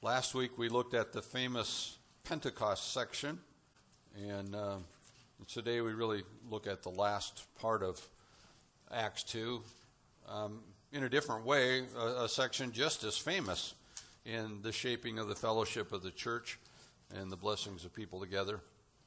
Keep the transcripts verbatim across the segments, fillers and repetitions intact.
Last week we looked at the famous Pentecost section, and uh, today we really look at the last part of Acts two um, in a different way, a, a section just as famous in the shaping of the fellowship of the church and the blessings of people together.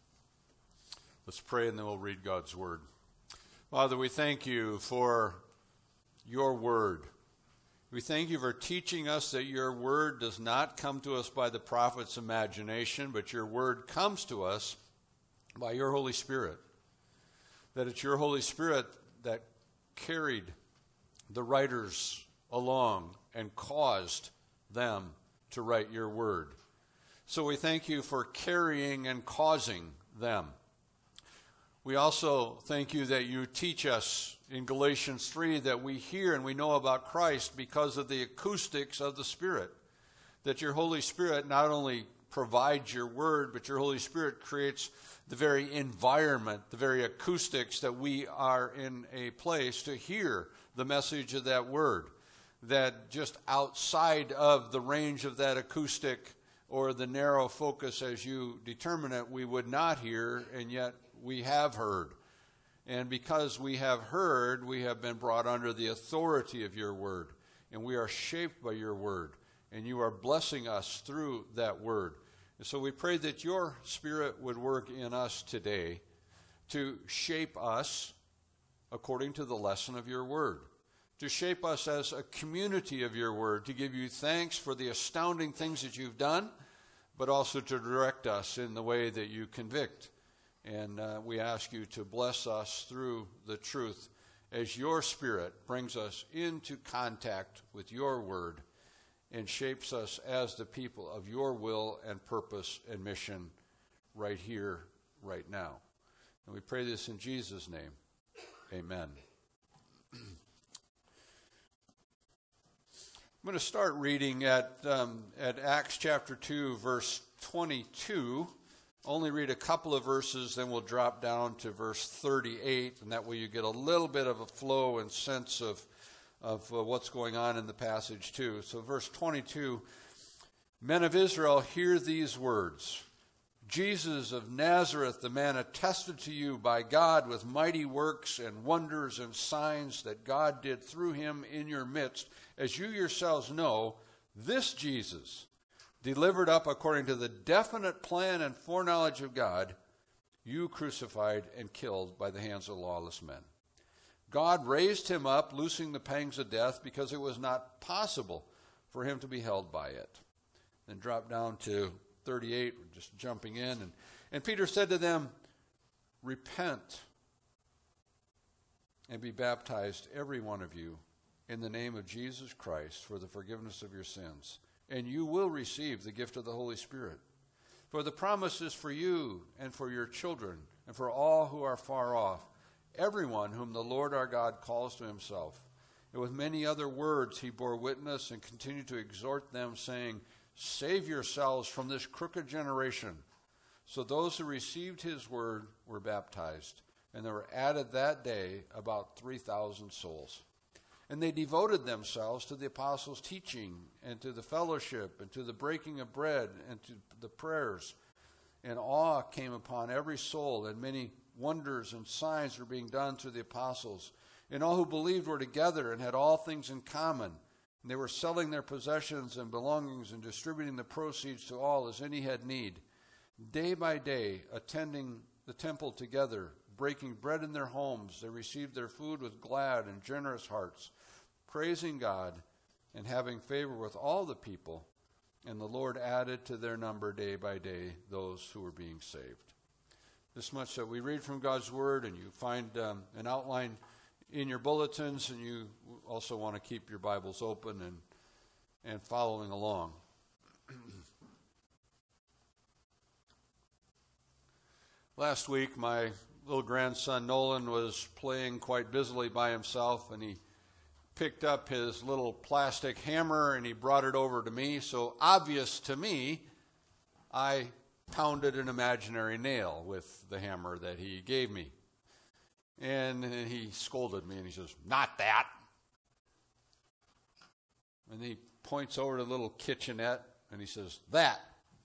Let's pray and then we'll read God's word. Father, we thank you for your word. We thank you for teaching us that your word does not come to us by the prophet's imagination, but your word comes to us by your Holy Spirit. That it's your Holy Spirit that carried the writers along and caused them to write your word. So we thank you for carrying and causing them. We also thank you that you teach us in Galatians three that we hear and we know about Christ because of the acoustics of the Spirit. That your Holy Spirit not only provides your word, but your Holy Spirit creates the very environment, the very acoustics that we are in a place to hear the message of that word. That just outside of the range of that acoustic or the narrow focus as you determine it, we would not hear, and yet we have heard. And because we have heard, we have been brought under the authority of your word. And we are shaped by your word. And you are blessing us through that word. And so we pray that your Spirit would work in us today to shape us according to the lesson of your word. To shape us as a community of your word. To give you thanks for the astounding things that you've done, but also to direct us in the way that you convict. And uh, we ask you to bless us through the truth as your Spirit brings us into contact with your word and shapes us as the people of your will and purpose and mission right here, right now. And we pray this in Jesus' name. Amen. I'm going to start reading at, um, at Acts chapter two, verse twenty-two. Only read a couple of verses, then we'll drop down to verse thirty-eight, and that way you get a little bit of a flow and sense of, of uh, what's going on in the passage too. So verse twenty-two, Men of Israel, hear these words. Jesus of Nazareth, the man attested to you by God with mighty works and wonders and signs that God did through him in your midst, as you yourselves know, this Jesus, delivered up according to the definite plan and foreknowledge of God, you crucified and killed by the hands of lawless men. God raised him up, loosing the pangs of death, because it was not possible for him to be held by it. Then drop down to thirty-eight, we're just jumping in. And, and Peter said to them, Repent and be baptized, every one of you, in the name of Jesus Christ for the forgiveness of your sins, and you will receive the gift of the Holy Spirit. For the promise is for you and for your children and for all who are far off, everyone whom the Lord our God calls to himself. And with many other words he bore witness and continued to exhort them, saying, Save yourselves from this crooked generation. So those who received his word were baptized, and there were added that day about three thousand souls. And they devoted themselves to the apostles' teaching and to the fellowship and to the breaking of bread and to the prayers. And awe came upon every soul, and many wonders and signs were being done through the apostles. And all who believed were together and had all things in common. And they were selling their possessions and belongings and distributing the proceeds to all as any had need. Day by day, attending the temple together, breaking bread in their homes, they received their food with glad and generous hearts, praising God and having favor with all the people. And the Lord added to their number day by day those who were being saved. This much that we read from God's word, and you find um, an outline in your bulletins, and you also want to keep your Bibles open and, and following along. Last week, my little grandson Nolan was playing quite busily by himself, and he picked up his little plastic hammer and he brought it over to me. So obvious to me, I pounded an imaginary nail with the hammer that he gave me. And he scolded me and he says, "Not that." And he points over to the little kitchenette And he says, that.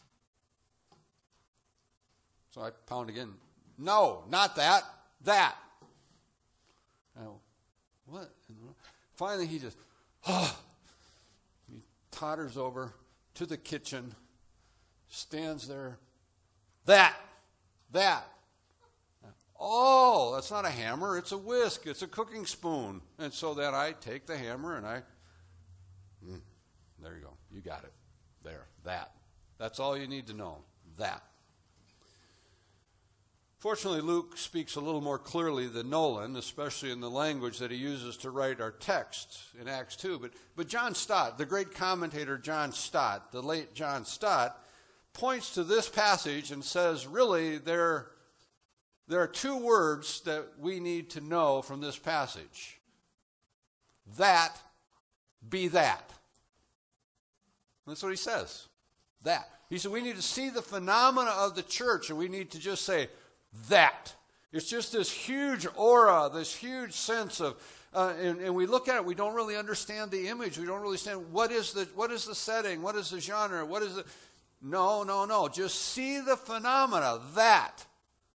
So I pound again. No, not that. That. I go, what? Finally, he just, oh. He totters over to the kitchen, stands there. That. That. Oh, that's not a hammer. It's a whisk. It's a cooking spoon. And so then I take the hammer and I, mm, there you go. You got it. There. That. That's all you need to know. That. Fortunately, Luke speaks a little more clearly than Nolan, especially in the language that he uses to write our text in Acts two. But, but John Stott, the great commentator John Stott, the late John Stott, points to this passage and says, really, there, there are two words that we need to know from this passage. That, be that. That's what he says. That. He said we need to see the phenomena of the church, and we need to just say, that. It's just this huge aura, this huge sense of, uh, and, and we look at it, we don't really understand the image. We don't really understand what is the what is the setting, what is the genre, what is the, no, no, no. Just see the phenomena, that.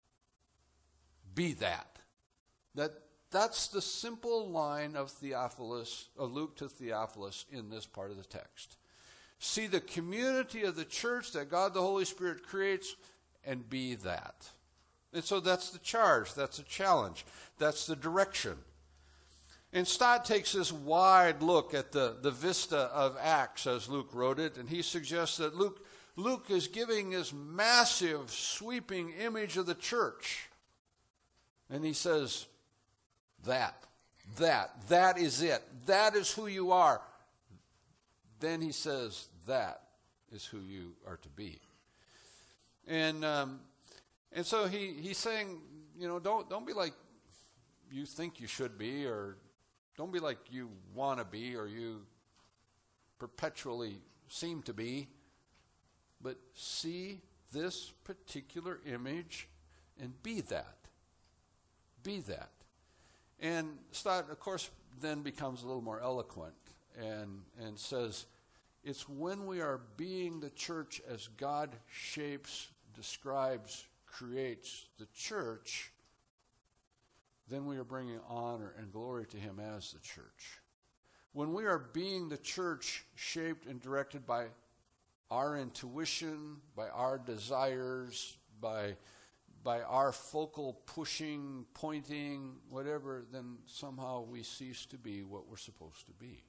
Be that. That that's the simple line of Theophilus, of Luke to Theophilus in this part of the text. See the community of the church that God the Holy Spirit creates, and be that. And so that's the charge, that's the challenge, that's the direction. And Stott takes this wide look at the, the vista of Acts as Luke wrote it, and he suggests that Luke, Luke is giving this massive, sweeping image of the church. And he says, that, that, that is it. That is who you are. Then he says, that is who you are to be. And um, and so he, he's saying, you know, don't don't be like you think you should be, or don't be like you want to be, or you perpetually seem to be, but see this particular image and be that. Be that. And Stott, of course, then becomes a little more eloquent and, and says, it's when we are being the church as God shapes, describes, creates the church, then we are bringing honor and glory to him as the church. When we are being the church shaped and directed by our intuition, by our desires, by, by our focal pushing, pointing, whatever, then somehow we cease to be what we're supposed to be.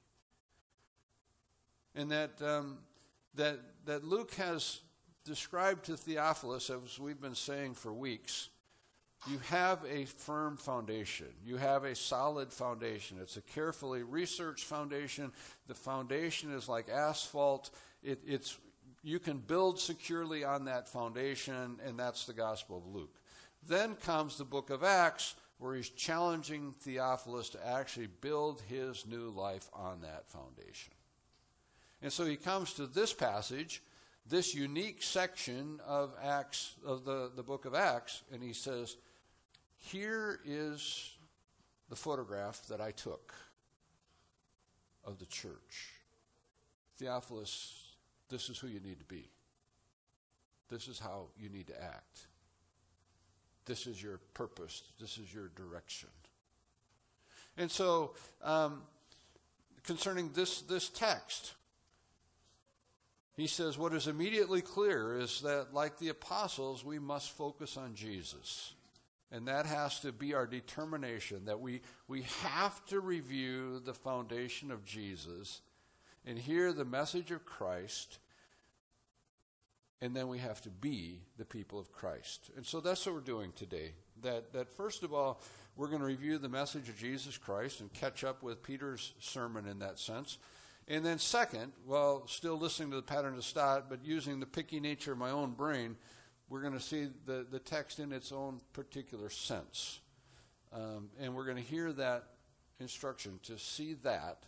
And that um, that that Luke has described to Theophilus, as we've been saying for weeks, you have a firm foundation. You have a solid foundation. It's a carefully researched foundation. The foundation is like asphalt. It, it's you can build securely on that foundation, and that's the Gospel of Luke. Then comes the book of Acts, where he's challenging Theophilus to actually build his new life on that foundation. And so he comes to this passage, this unique section of Acts, of the, the book of Acts, and he says, here is the photograph that I took of the church. Theophilus, this is who you need to be. This is how you need to act. This is your purpose. This is your direction. And so, um, concerning this, this text, he says, what is immediately clear is that, like the apostles, we must focus on Jesus. And that has to be our determination, that we, we have to review the foundation of Jesus and hear the message of Christ, and then we have to be the people of Christ. And so that's what we're doing today. That, that first of all, we're going to review the message of Jesus Christ and catch up with Peter's sermon in that sense. And then second, while still listening to the pattern of Stott, but using the picky nature of my own brain, we're going to see the, the text in its own particular sense. Um, and we're going to hear that instruction to see that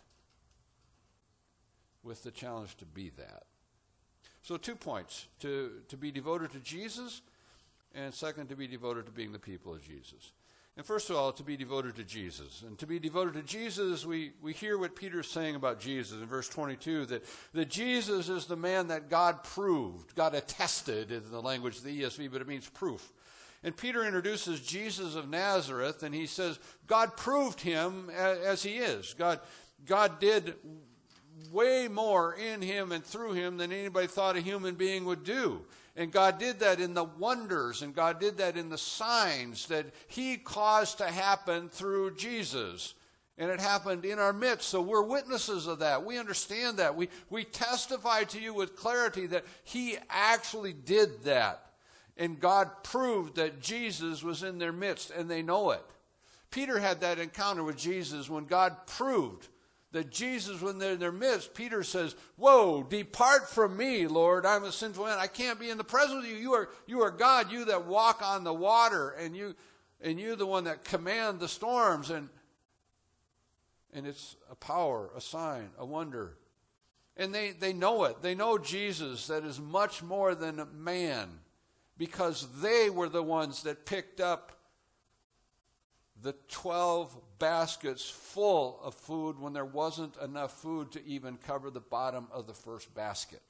with the challenge to be that. So two points, to, to be devoted to Jesus, and second, to be devoted to being the people of Jesus. And first of all, to be devoted to Jesus. And to be devoted to Jesus, we, we hear what Peter's saying about Jesus in verse twenty-two, that, that Jesus is the man that God proved, God attested in the language of the E S V, but it means proof. And Peter introduces Jesus of Nazareth, and he says, God proved him as, as he is. God, God did way more in him and through him than anybody thought a human being would do. And God did that in the wonders, and God did that in the signs that he caused to happen through Jesus. And it happened in our midst, so we're witnesses of that. We understand that. We, we testify to you with clarity that he actually did that. And God proved that Jesus was in their midst, and they know it. Peter had that encounter with Jesus when God proved that Jesus was in their midst. Peter says, whoa, depart from me, Lord. I'm a sinful man. I can't be in the presence of you. You are, you are God, you that walk on the water, and you and you the one that command the storms. And, and it's a power, a sign, a wonder. And they, they know it. They know Jesus that is much more than a man, because they were the ones that picked up the twelve baskets full of food when there wasn't enough food to even cover the bottom of the first basket.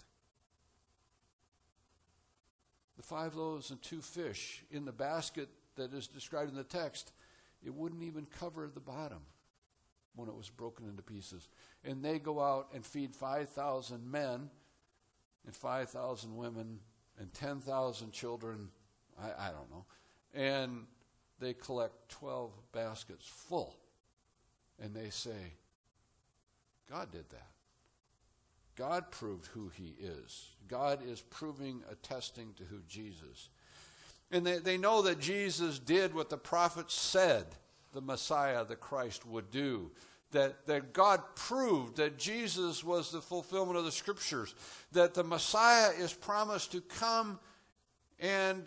The five loaves and two fish in the basket that is described in the text, it wouldn't even cover the bottom when it was broken into pieces. And they go out and feed five thousand men and five thousand women and ten thousand children, I, I don't know, and they collect twelve baskets full. And they say, God did that. God proved who he is. God is proving, attesting to who Jesus. And they, they know that Jesus did what the prophets said the Messiah, the Christ, would do. That, that God proved that Jesus was the fulfillment of the Scriptures. That the Messiah is promised to come and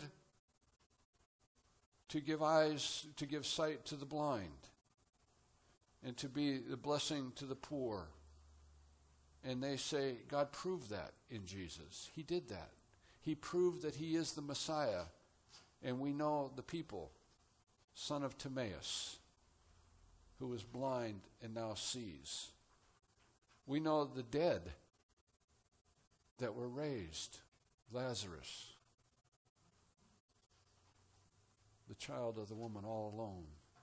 to give eyes, to give sight to the blind, and to be the blessing to the poor. And they say, God proved that in Jesus. He did that. He proved that he is the Messiah. And we know the people, son of Timaeus, who was blind and now sees. We know the dead that were raised, Lazarus, the child of the woman all alone,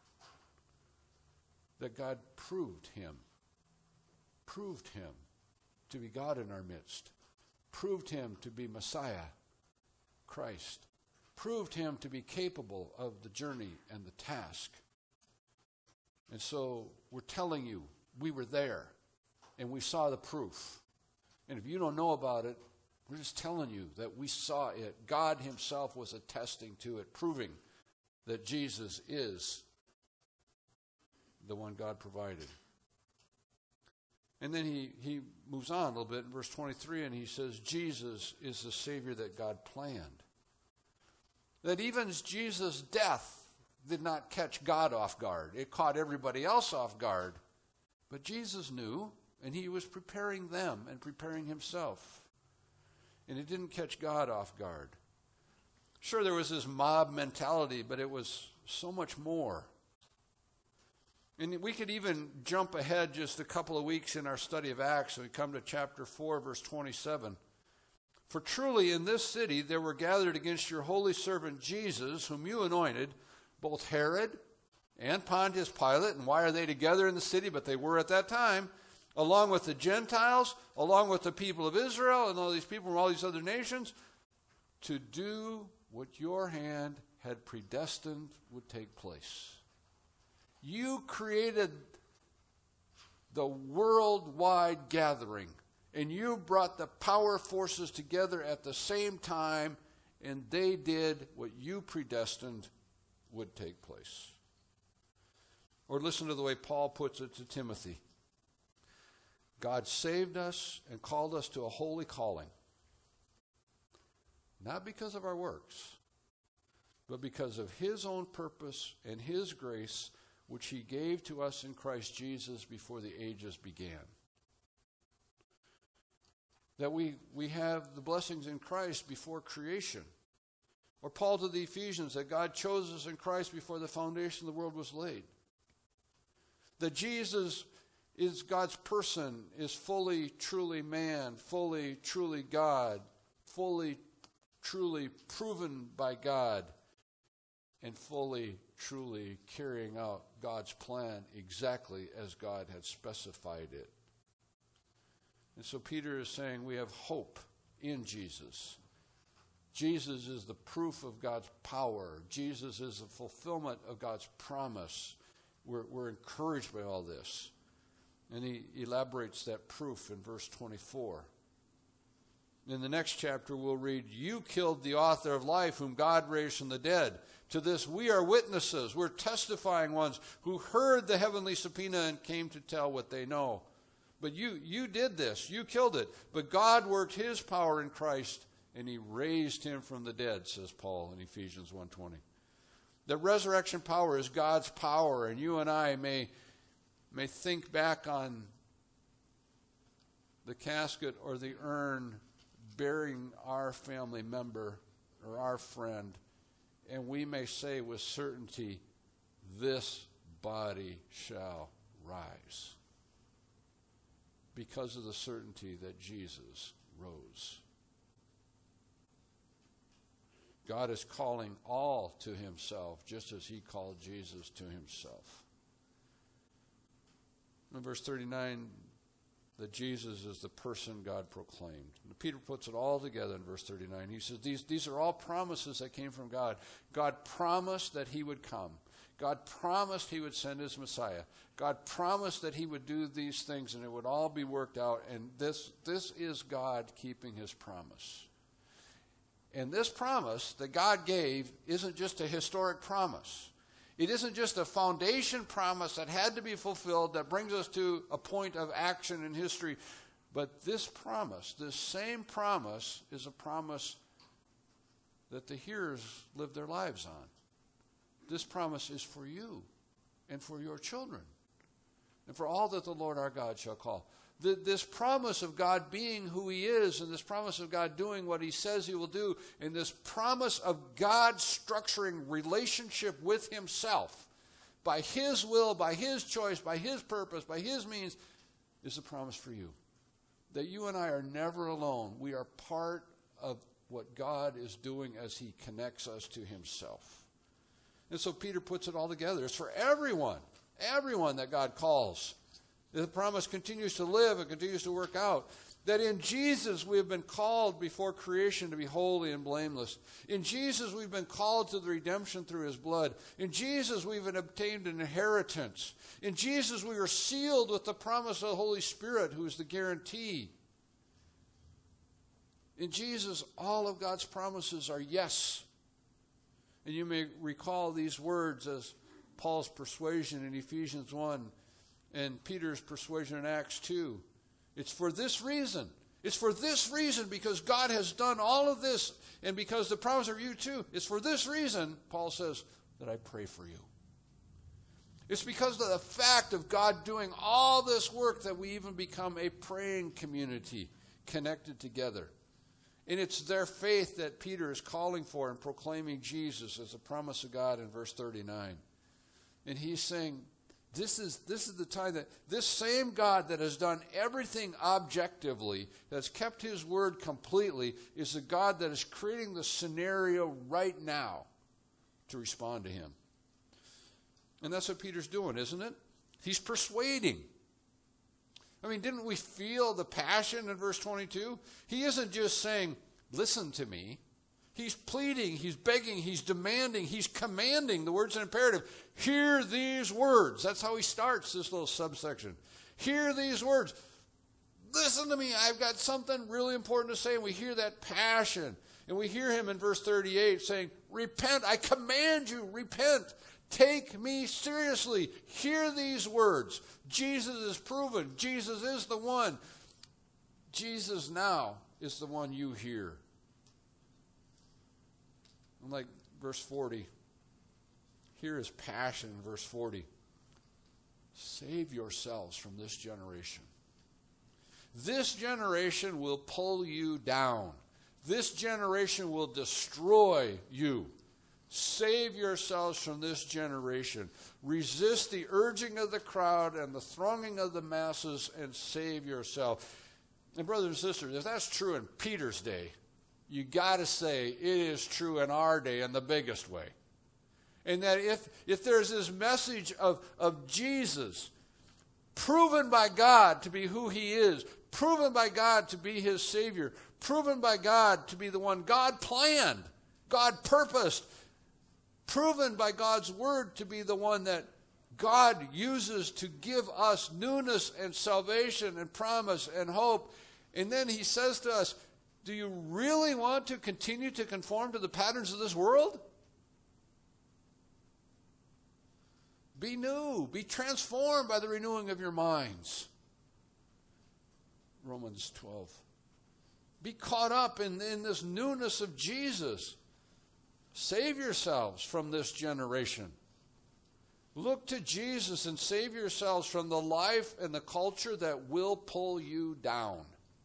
that God proved him, proved him to be God in our midst, proved him to be Messiah, Christ, proved him to be capable of the journey and the task. And so we're telling you, we were there, and we saw the proof. And if you don't know about it, we're just telling you that we saw it. God himself was attesting to it, proving that Jesus is the one God provided. And then he, he moves on a little bit in verse twenty-three, and he says, Jesus is the Savior that God planned. That even Jesus' death did not catch God off guard. It caught everybody else off guard. But Jesus knew, and he was preparing them and preparing himself. And it didn't catch God off guard. Sure, there was this mob mentality, but it was so much more. And we could even jump ahead just a couple of weeks in our study of Acts, and we come to chapter four, verse twenty-seven. For truly in this city there were gathered against your holy servant Jesus, whom you anointed, both Herod and Pontius Pilate. And why are they together in the city? But they were at that time, along with the Gentiles, along with the people of Israel, and all these people from all these other nations, to do what your hand had predestined would take place. You created the worldwide gathering, and you brought the power forces together at the same time, and they did what you predestined would take place. Or listen to the way Paul puts it to Timothy. God saved us and called us to a holy calling, not because of our works, but because of his own purpose and his grace, which he gave to us in Christ Jesus before the ages began. That we, we have the blessings in Christ before creation. Or Paul to the Ephesians, that God chose us in Christ before the foundation of the world was laid. That Jesus is God's person, is fully, truly man, fully, truly God, fully, truly proven by God, and fully, truly carrying out God's plan exactly as God had specified it. And so Peter is saying we have hope in Jesus. Jesus is the proof of God's power. Jesus is the fulfillment of God's promise. We're, we're encouraged by all this. And he elaborates that proof in verse twenty-four. In the next chapter we'll read, you killed the author of life whom God raised from the dead. To this we are witnesses. We're testifying ones who heard the heavenly subpoena and came to tell what they know. But you, you did this. You killed it. But God worked his power in Christ, and he raised him from the dead, says Paul in Ephesians one twenty. The resurrection power is God's power, and you and I may, may think back on the casket or the urn bearing our family member or our friend, and we may say with certainty, this body shall rise, because of the certainty that Jesus rose. God is calling all to himself, just as he called Jesus to himself. In verse thirty-nine, that Jesus is the person God proclaimed. And Peter puts it all together in verse thirty-nine. He says, these, these are all promises that came from God. God promised that he would come. God promised he would send his Messiah. God promised that he would do these things and it would all be worked out. And this, this is God keeping his promise. And this promise that God gave isn't just a historic promise. It isn't just a foundation promise that had to be fulfilled that brings us to a point of action in history. But this promise, this same promise, is a promise that the hearers live their lives on. This promise is for you and for your children and for all that the Lord our God shall call. The, this promise of God being who he is, and this promise of God doing what he says he will do, and this promise of God structuring relationship with himself by his will, by his choice, by his purpose, by his means, is a promise for you. That you and I are never alone. We are part of what God is doing as he connects us to himself. And so Peter puts it all together. It's for everyone, everyone that God calls. The promise continues to live and continues to work out. That in Jesus we have been called before creation to be holy and blameless. In Jesus we've been called to the redemption through his blood. In Jesus we've obtained an inheritance. In Jesus we are sealed with the promise of the Holy Spirit, who is the guarantee. In Jesus all of God's promises are yes. And you may recall these words as Paul's persuasion in Ephesians one and Peter's persuasion in Acts two. It's for this reason. It's for this reason, because God has done all of this, and because the promise of you too. It's for this reason, Paul says, that I pray for you. It's because of the fact of God doing all this work that we even become a praying community connected together. And it's their faith that Peter is calling for and proclaiming Jesus as a promise of God in verse thirty-nine. And he's saying, This is, this is the time that this same God that has done everything objectively, that's kept his word completely, is the God that is creating the scenario right now to respond to him. And that's what Peter's doing, isn't it? He's persuading. I mean, didn't we feel the passion in verse twenty-two? He isn't just saying, listen to me. He's pleading, he's begging, he's demanding, he's commanding. The word's an imperative. Hear these words. That's how he starts this little subsection. Hear these words. Listen to me. I've got something really important to say. And we hear that passion. And we hear him in verse thirty-eight saying, repent. I command you, repent. Take me seriously. Hear these words. Jesus is proven. Jesus is the one. Jesus now is the one you hear. And like verse forty, here is passion in verse forty. Save yourselves from this generation. This generation will pull you down. This generation will destroy you. Save yourselves from this generation. Resist the urging of the crowd and the thronging of the masses and save yourself. And brothers and sisters, if that's true in Peter's day, you got to say it is true in our day in the biggest way. And that if, if there's this message of, of Jesus, proven by God to be who he is, proven by God to be his Savior, proven by God to be the one God planned, God purposed, proven by God's word to be the one that God uses to give us newness and salvation and promise and hope. And then he says to us, do you really want to continue to conform to the patterns of this world? Be new. Be transformed by the renewing of your minds. Romans twelve. Be caught up in, in this newness of Jesus. Save yourselves from this generation. Look to Jesus and save yourselves from the life and the culture that will pull you down.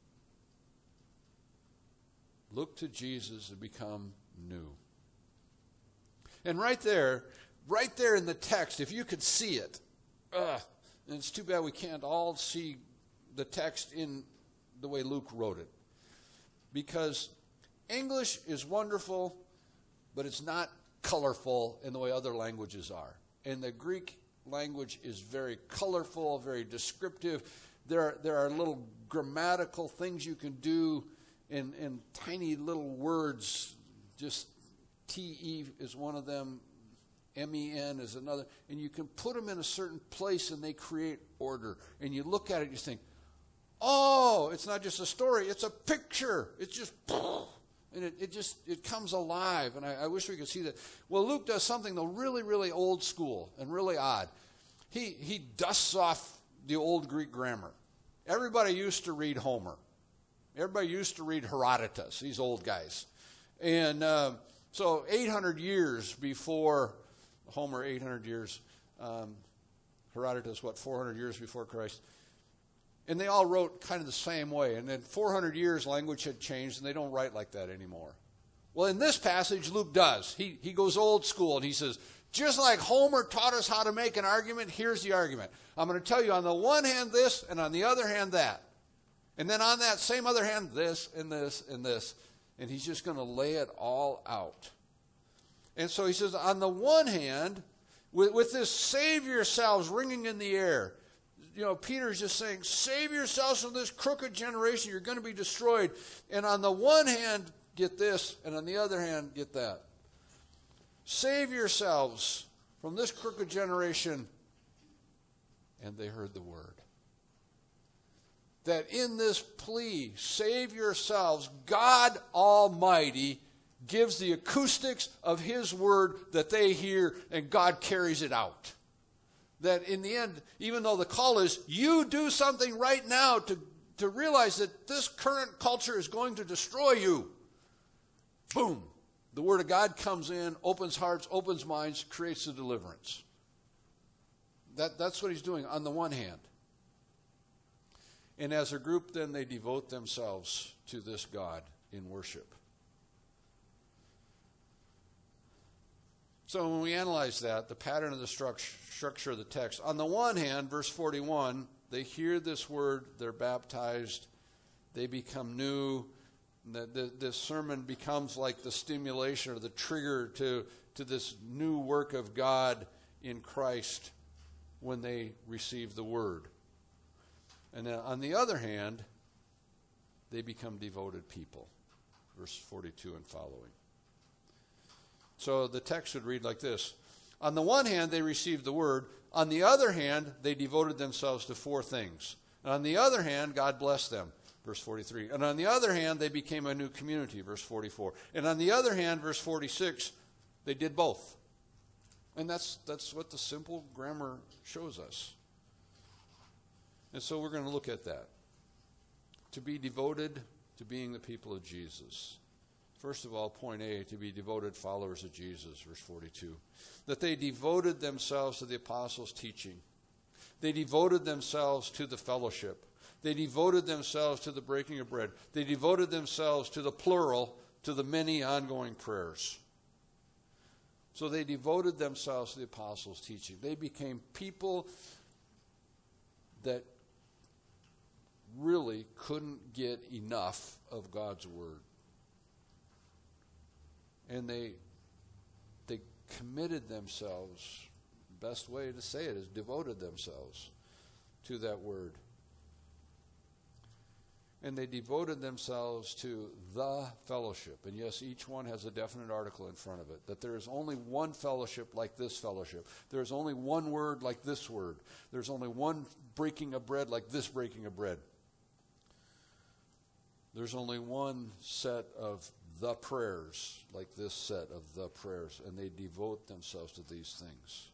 Look to Jesus and become new. And right there, right there in the text, if you could see it, uh, and it's too bad we can't all see the text in the way Luke wrote it. Because English is wonderful, but it's not colorful in the way other languages are. And the Greek language is very colorful, very descriptive. There are, there are little grammatical things you can do in, in tiny little words. Just T E is one of them, M E N is another. And you can put them in a certain place and they create order. And you look at it and you think, oh, it's not just a story, it's a picture. It's just... And it, it just, it comes alive, and I, I wish we could see that. Well, Luke does something, though, really, really old school and really odd. He, he dusts off the old Greek grammar. Everybody used to read Homer. Everybody used to read Herodotus, these old guys. And uh, so eight hundred years before Homer, eight hundred years, um, Herodotus, what, four hundred years before Christ. And they all wrote kind of the same way. And then four hundred years, language had changed, and they don't write like that anymore. Well, in this passage, Luke does. He, he goes old school, and he says, just like Homer taught us how to make an argument, here's the argument. I'm going to tell you on the one hand this, and on the other hand that. And then on that same other hand, this, and this, and this. And he's just going to lay it all out. And so he says, on the one hand, with, with this save yourselves ringing in the air, you know, Peter's just saying, save yourselves from this crooked generation. You're going to be destroyed. And on the one hand, get this, and on the other hand, get that. Save yourselves from this crooked generation. And they heard the word. That in this plea, save yourselves, God Almighty gives the acoustics of his word that they hear, and God carries it out. That in the end, even though the call is, you do something right now to, to realize that this current culture is going to destroy you. Boom. The Word of God comes in, opens hearts, opens minds, creates the deliverance. That, that's what he's doing on the one hand. And as a group, then, they devote themselves to this God in worship. So when we analyze that, the pattern of the structure of the text, on the one hand, verse forty-one, they hear this word, they're baptized, they become new. The, the, this sermon becomes like the stimulation or the trigger to, to this new work of God in Christ when they receive the word. And then on the other hand, they become devoted people. Verse forty-two and following. So the text would read like this. On the one hand, they received the word. On the other hand, they devoted themselves to four things. And on the other hand, God blessed them. Verse forty-three. And on the other hand, they became a new community. Verse forty-four. And on the other hand, verse forty-six, they did both. And that's, that's what the simple grammar shows us. And so we're going to look at that. To be devoted to being the people of Jesus. First of all, point A, to be devoted followers of Jesus, verse forty-two. That they devoted themselves to the apostles' teaching. They devoted themselves to the fellowship. They devoted themselves to the breaking of bread. They devoted themselves to the plural, to the many ongoing prayers. So they devoted themselves to the apostles' teaching. They became people that really couldn't get enough of God's word. And they they committed themselves, best way to say it is devoted themselves to that word. And they devoted themselves to the fellowship. And yes, each one has a definite article in front of it. That there is only one fellowship like this fellowship. There is only one word like this word. There's only one breaking of bread like this breaking of bread. There's only one set of the prayers like this set of the prayers. And they devote themselves to these things.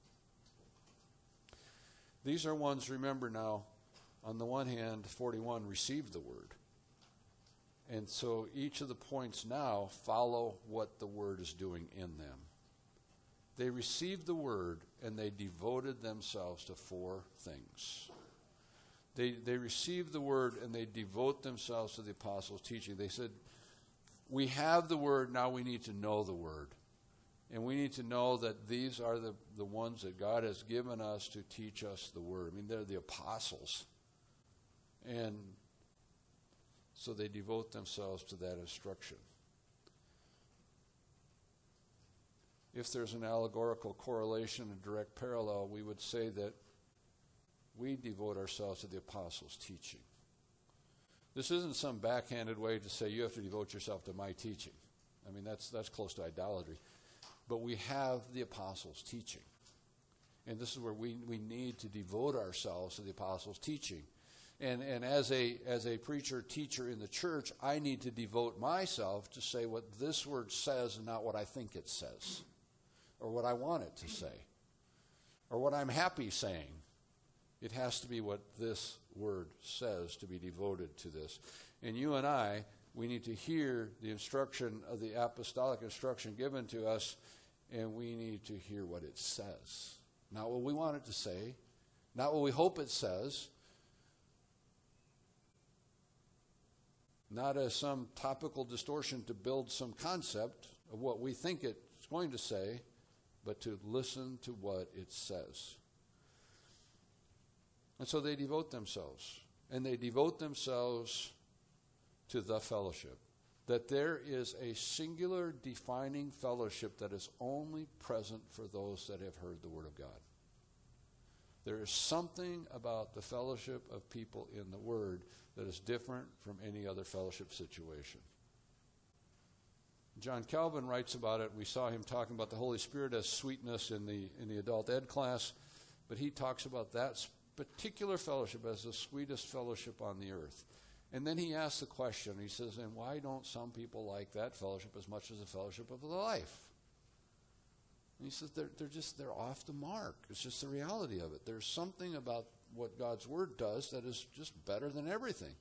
These are ones, remember now, on the one hand, forty-one received the word. And so each of the points now follow what the word is doing in them. They received the word and they devoted themselves to four things. They, they received the word and they devote themselves to the apostles' teaching. They said, we have the word, now we need to know the word. And we need to know that these are the, the ones that God has given us to teach us the word. I mean, they're the apostles. And so they devote themselves to that instruction. If there's an allegorical correlation, a direct parallel, we would say that we devote ourselves to the apostles' teaching. This isn't some backhanded way to say you have to devote yourself to my teaching. I mean, that's that's close to idolatry. But we have the apostles' teaching. And this is where we, we need to devote ourselves to the apostles' teaching. And and as a as a preacher, teacher in the church, I need to devote myself to say what this word says and not what I think it says, or what I want it to say, or what I'm happy saying. It has to be what this word says to be devoted to this. And you and I, we need to hear the instruction of the apostolic instruction given to us, and we need to hear what it says. Not what we want it to say, not what we hope it says, not as some topical distortion to build some concept of what we think it's going to say, but to listen to what it says. And so they devote themselves. And they devote themselves to the fellowship. That there is a singular defining fellowship that is only present for those that have heard the Word of God. There is something about the fellowship of people in the Word that is different from any other fellowship situation. John Calvin writes about it. We saw him talking about the Holy Spirit as sweetness in the in the adult ed class, but he talks about that particular fellowship as the sweetest fellowship on the earth. And then he asks the question, he says, and why don't some people like that fellowship as much as the fellowship of the life? And he says, they're, they're just, they're off the mark. It's just the reality of it. There's something about what God's Word does that is just better than everything.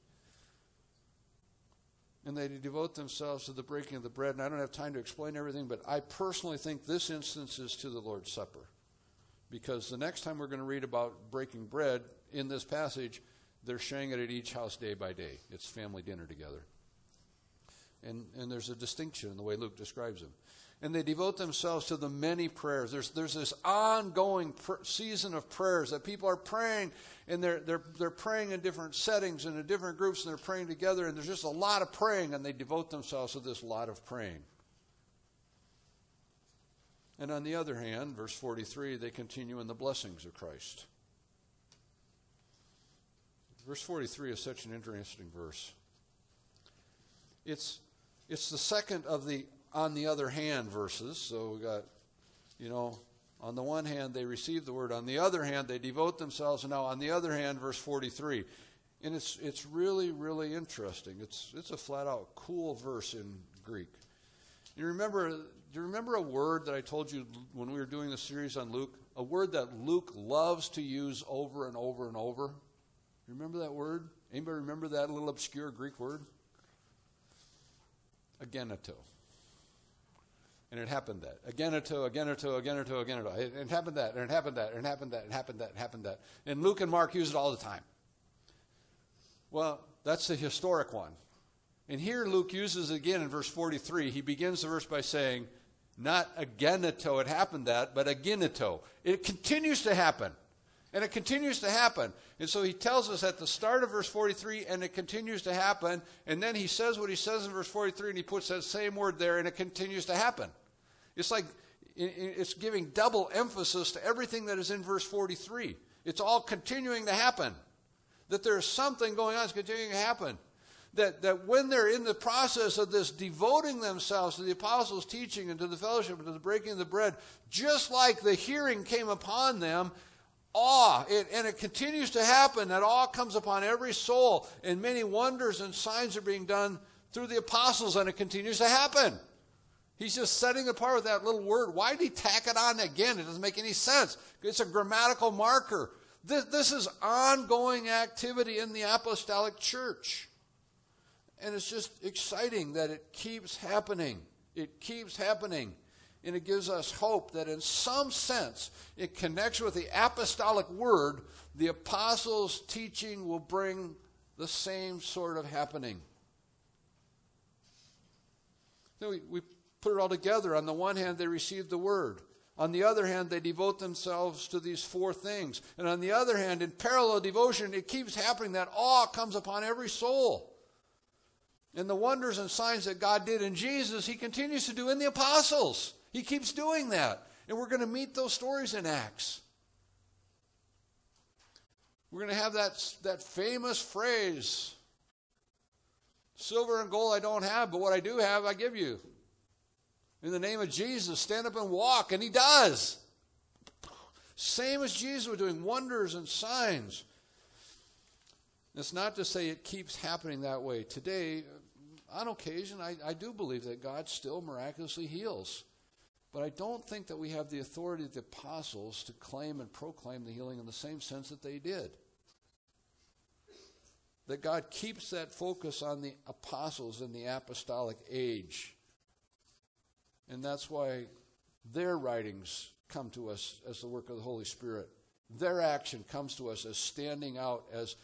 And they devote themselves to the breaking of the bread. And I don't have time to explain everything, but I personally think this instance is to the Lord's Supper. Because the next time we're going to read about breaking bread in this passage, they're sharing it at each house day by day. It's family dinner together. And and there's a distinction in the way Luke describes them. And they devote themselves to the many prayers. There's there's this ongoing pr- season of prayers that people are praying, and they're they're they're praying in different settings and in different groups, and they're praying together, and there's just a lot of praying, and they devote themselves to this lot of praying. And on the other hand, verse forty-three, they continue in the blessings of Christ. Verse forty-three is such an interesting verse. It's it's the second of the on the other hand verses. So we got, you know, on the one hand they receive the word, on the other hand they devote themselves, and now on the other hand, verse forty-three. And it's it's really, really interesting. It's it's a flat out cool verse in Greek. You remember do you remember a word that I told you when we were doing the series on Luke? A word that Luke loves to use over and over and over? Remember that word? Anybody remember that little obscure Greek word? Ageneto. And it happened that. Ageneto, ageneto, ageneto, ageneto. It, it happened that, and it happened that, and it happened that, and it happened that, and it happened that. And Luke and Mark use it all the time. Well, that's the historic one. And here Luke uses it again in verse forty-three. He begins the verse by saying, not agenito, it happened that, but agenito. It continues to happen. And it continues to happen. And so he tells us at the start of verse forty-three, and it continues to happen. And then he says what he says in verse forty-three, and he puts that same word there, and it continues to happen. It's like it's giving double emphasis to everything that is in verse forty-three. It's all continuing to happen. That there's something going on that's continuing to happen. That, that when they're in the process of this devoting themselves to the apostles' teaching and to the fellowship and to the breaking of the bread, just like the hearing came upon them, awe, it, and it continues to happen, that awe comes upon every soul, and many wonders and signs are being done through the apostles, and it continues to happen. He's just setting apart with that little word. Why did he tack it on again? It doesn't make any sense. It's a grammatical marker. This, this is ongoing activity in the apostolic church. And it's just exciting that it keeps happening. It keeps happening. And it gives us hope that in some sense, in connection with the apostolic word, the apostles' teaching will bring the same sort of happening. So we, we put it all together. On the one hand, they receive the word. On the other hand, they devote themselves to these four things. And on the other hand, in parallel devotion, it keeps happening that awe comes upon every soul. And the wonders and signs that God did in Jesus, he continues to do in the apostles. He keeps doing that. And we're going to meet those stories in Acts. We're going to have that, that famous phrase, silver and gold I don't have, but what I do have, I give you. In the name of Jesus, stand up and walk. And he does. Same as Jesus was doing, wonders and signs. It's not to say it keeps happening that way. Today, on occasion, I, I do believe that God still miraculously heals. But I don't think that we have the authority of the apostles to claim and proclaim the healing in the same sense that they did. That God keeps that focus on the apostles in the apostolic age. And that's why their writings come to us as the work of the Holy Spirit. Their action comes to us as standing out as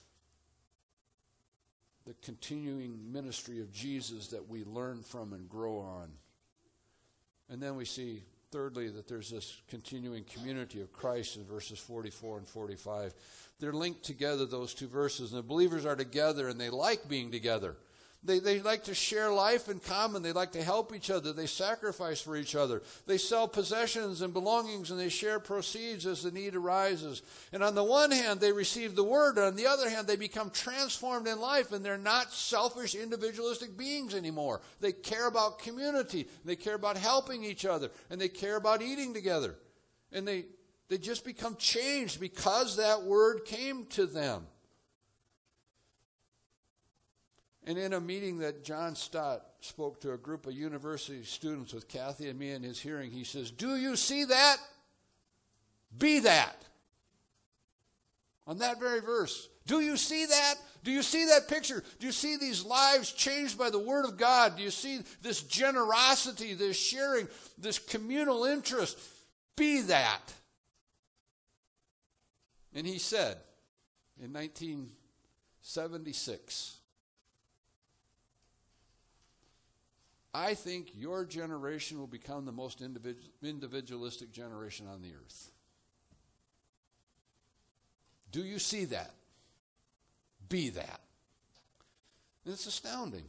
the continuing ministry of Jesus that we learn from and grow on. And then we see, thirdly, that there's this continuing community of Christ in verses forty-four and forty-five. They're linked together, those two verses, and the believers are together, and they like being together. They, they like to share life in common. They like to help each other. They sacrifice for each other. They sell possessions and belongings, and they share proceeds as the need arises. And on the one hand, they receive the word. And on the other hand, they become transformed in life, and they're not selfish, individualistic beings anymore. They care about community. They care about helping each other. And they care about eating together. And they, they just become changed because that word came to them. And in a meeting that John Stott spoke to a group of university students with Kathy and me in his hearing, he says, "Do you see that? Be that." On that very verse. Do you see that? Do you see that picture? Do you see these lives changed by the Word of God? Do you see this generosity, this sharing, this communal interest? Be that. And he said in nineteen seventy-six, I think your generation will become the most individual, individualistic generation on the earth. Do you see that? Be that. And it's astounding.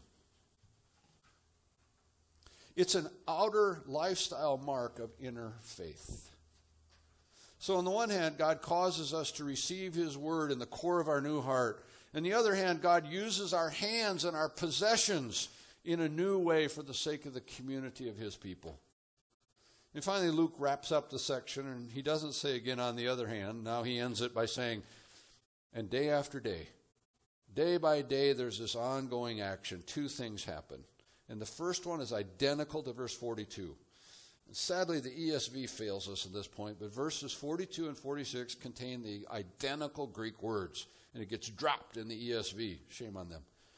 It's an outer lifestyle mark of inner faith. So on the one hand, God causes us to receive his word in the core of our new heart. On the other hand, God uses our hands and our possessions in a new way for the sake of the community of his people. And finally, Luke wraps up the section, and he doesn't say again, on the other hand. Now he ends it by saying, and day after day, day by day, there's this ongoing action. Two things happen. And the first one is identical to verse forty-two. And sadly, the E S V fails us at this point, but verses forty-two and forty-six contain the identical Greek words, and it gets dropped in the E S V. Shame on them.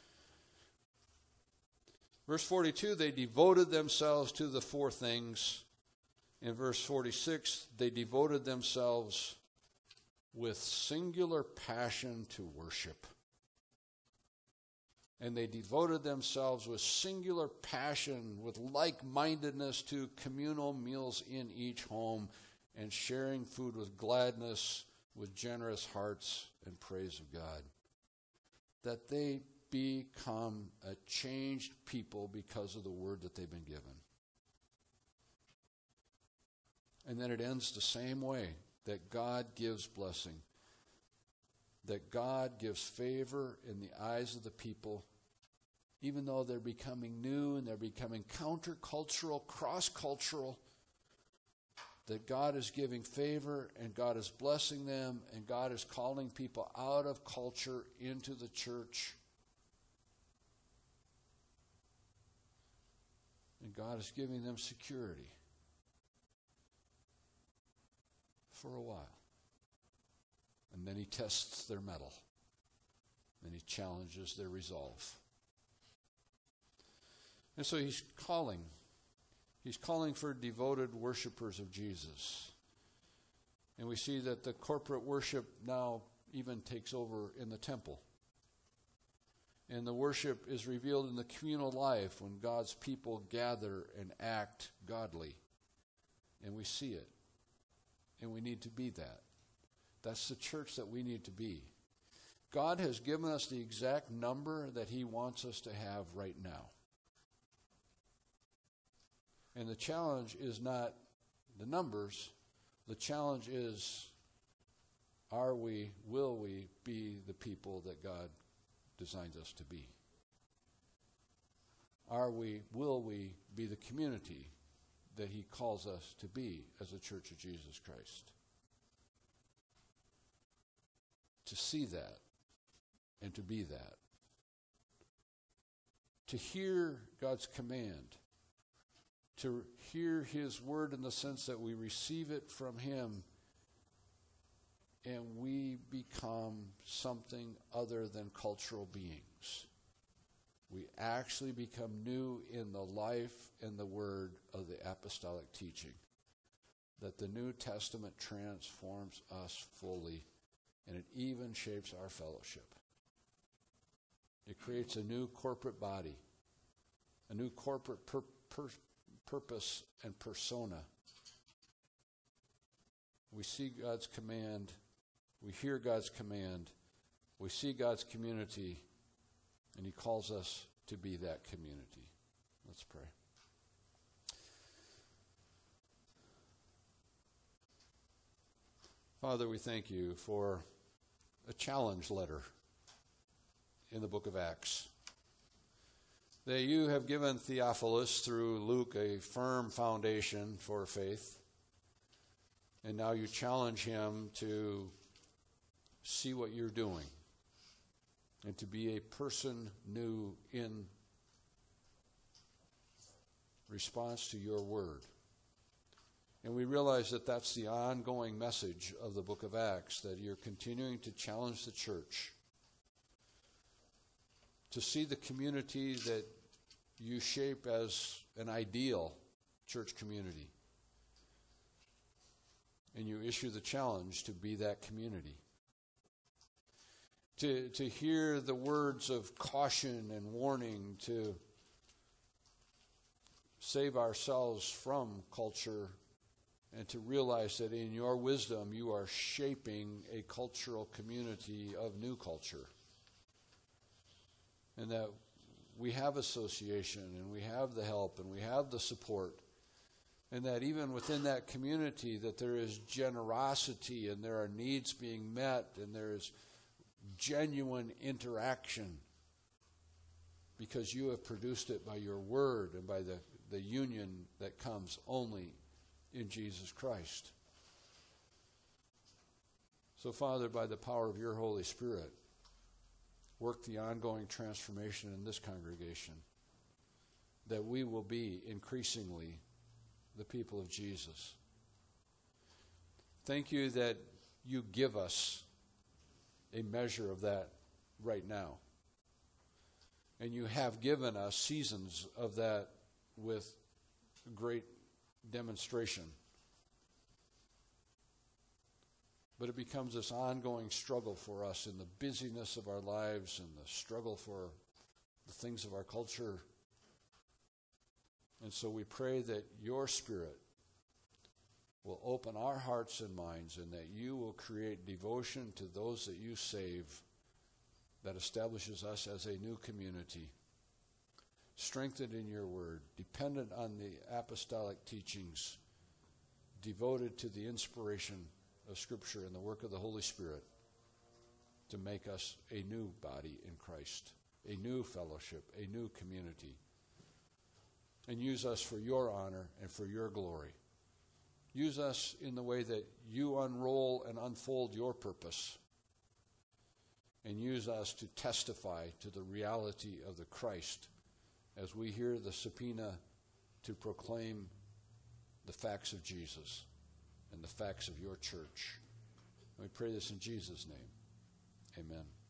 Verse forty-two, they devoted themselves to the four things. In verse forty-six, they devoted themselves with singular passion to worship. And they devoted themselves with singular passion, with like-mindedness to communal meals in each home and sharing food with gladness, with generous hearts and praise of God. That they become a changed people because of the word that they've been given. And then it ends the same way, that God gives blessing. That God gives favor in the eyes of the people, even though they're becoming new and they're becoming countercultural, cross-cultural, that God is giving favor and God is blessing them and God is calling people out of culture into the church. And God is giving them security for a while. And then he tests their mettle. And he challenges their resolve. And so he's calling. He's calling for devoted worshipers of Jesus. And we see that the corporate worship now even takes over in the temple. And the worship is revealed in the communal life when God's people gather and act godly. And we see it. And we need to be that. That's the church that we need to be. God has given us the exact number that he wants us to have right now. And the challenge is not the numbers. The challenge is, are we, will we be the people that God designed us to be? Are we, will we be the community that he calls us to be as a Church of Jesus Christ? To see that and to be that. To hear God's command. To hear his word in the sense that we receive it from him and we become something other than cultural beings. We actually become new in the life and the word of the apostolic teaching. That the New Testament transforms us fully. And it even shapes our fellowship. It creates a new corporate body, a new corporate pur- pur- purpose and persona. We see God's command, we hear God's command, we see God's community, and he calls us to be that community. Let's pray. Father, we thank you for a challenge letter in the book of Acts. That you have given Theophilus through Luke a firm foundation for faith. And now you challenge him to see what you're doing and to be a person new in response to your word. And we realize that that's the ongoing message of the book of Acts, that you're continuing to challenge the church to see the community that you shape as an ideal church community. And you issue the challenge to be that community. To, to hear the words of caution and warning, to save ourselves from culture, and to realize that in your wisdom you are shaping a cultural community of new culture. And that we have association, and we have the help, and we have the support. And that even within that community that there is generosity, and there are needs being met, and there is genuine interaction. Because you have produced it by your word and by the, the union that comes only in Jesus Christ. So, Father, by the power of your Holy Spirit, work the ongoing transformation in this congregation, that we will be increasingly the people of Jesus. Thank you that you give us a measure of that right now. And you have given us seasons of that with great demonstration. But it becomes this ongoing struggle for us in the busyness of our lives and the struggle for the things of our culture. And so we pray that your Spirit will open our hearts and minds, and that you will create devotion to those that you save, that establishes us as a new community, strengthened in your word, dependent on the apostolic teachings, devoted to the inspiration of Scripture and the work of the Holy Spirit to make us a new body in Christ, a new fellowship, a new community. And use us for your honor and for your glory. Use us in the way that you unroll and unfold your purpose. And use us to testify to the reality of the Christ as we hear the subpoena to proclaim the facts of Jesus and the facts of your church. We pray this in Jesus' name. Amen.